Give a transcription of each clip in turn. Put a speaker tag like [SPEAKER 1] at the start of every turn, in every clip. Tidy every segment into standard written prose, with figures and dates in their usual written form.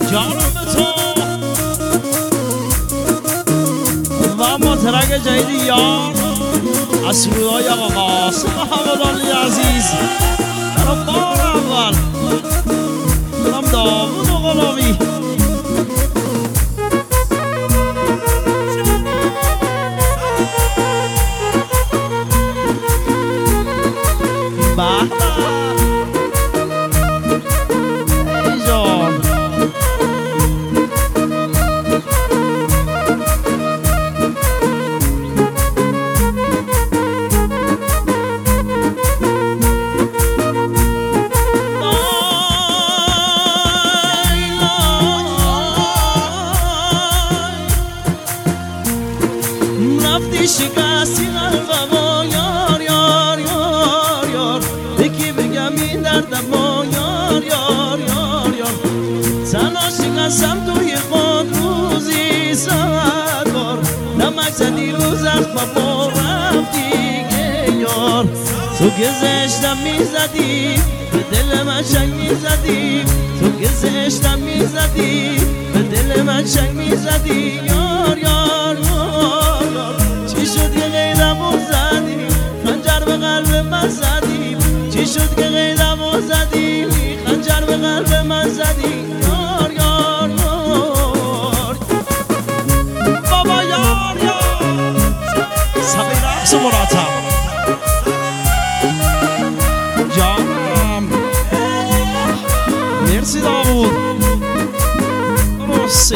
[SPEAKER 1] جانم به تو و مطرق جدید یار از سروهای آقا قاسم حمدانی عزیز در بار اول دارم داوود و غلامی
[SPEAKER 2] شکستی قلبمو یار یار یار یار یکی بگم این دردم و یار یار یار یار تنها شکستم توی خود روزی ساعت بار نمک زدی رو زخمم و رفتی یار تو که زشتم میزدی به دل من چنگ میزدی تو که زشتم میزدی به دل من چنگ میزدی یار یار یار چی شد که غیرمو زدی خنجر به قلب من زدی چی شد که غیرمو زدی خنجر به قلب من زدی یار یار یار
[SPEAKER 1] بابا یار یار سبی رقص مراتب جانم مرسی داوود مرسی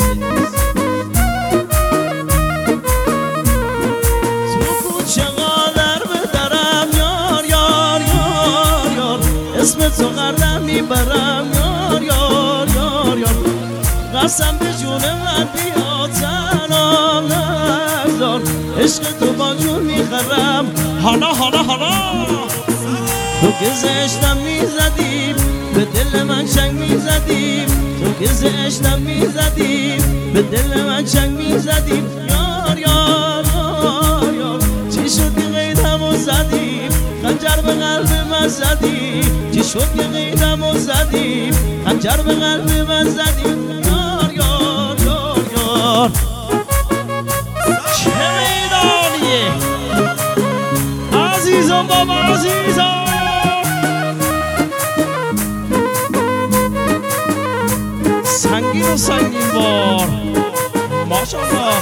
[SPEAKER 2] اسم تو قردم میبرم یار یار یار یار قسم به جون من بیا تنام نگذار عشق تو با جون میخرم
[SPEAKER 1] حالا حالا حالا
[SPEAKER 2] تو که زشتم میزدی به دل من چنگ میزدی تو که زشتم میزدی به دل من چنگ میزدی یار یار یار یار چی شد که قیدمو زدی خنجر به قلب من زدی چی شد که قیدمو زدی خنجر به قلب من زدی یار یار یار یار
[SPEAKER 1] چه میدانیه عزیزم بابا عزیزم سنگین و سنگین بار ماشاءالله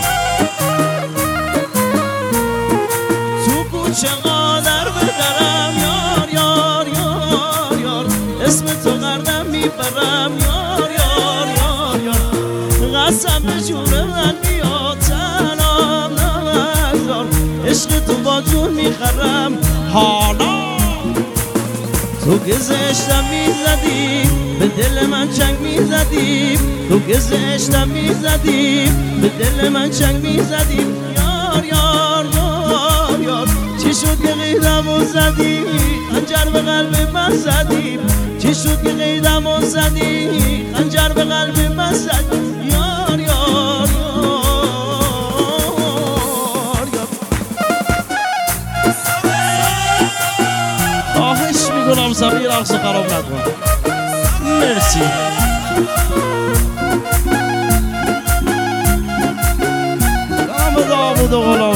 [SPEAKER 2] تو کوچه قادر بدرم یار یار یار یار اسم تو قردم میبرم یار یار یار یار قسم به جون من بیا تنام نگذار عشق تو با جون میخرم
[SPEAKER 1] حالا
[SPEAKER 2] تو که زشتم میزدی به دل من چنگ میزدی تو که زشتم میزدی به دل من چنگ میزدی یار یار یار یار چی شد که قیدمو زدی خنجر به قلب من زدی چی شد که قیدمو زدی خنجر به قلب من زدی یار یار یار
[SPEAKER 1] خواهش میکنم سبی رقص خراب نکن مرسی داوود و غلامی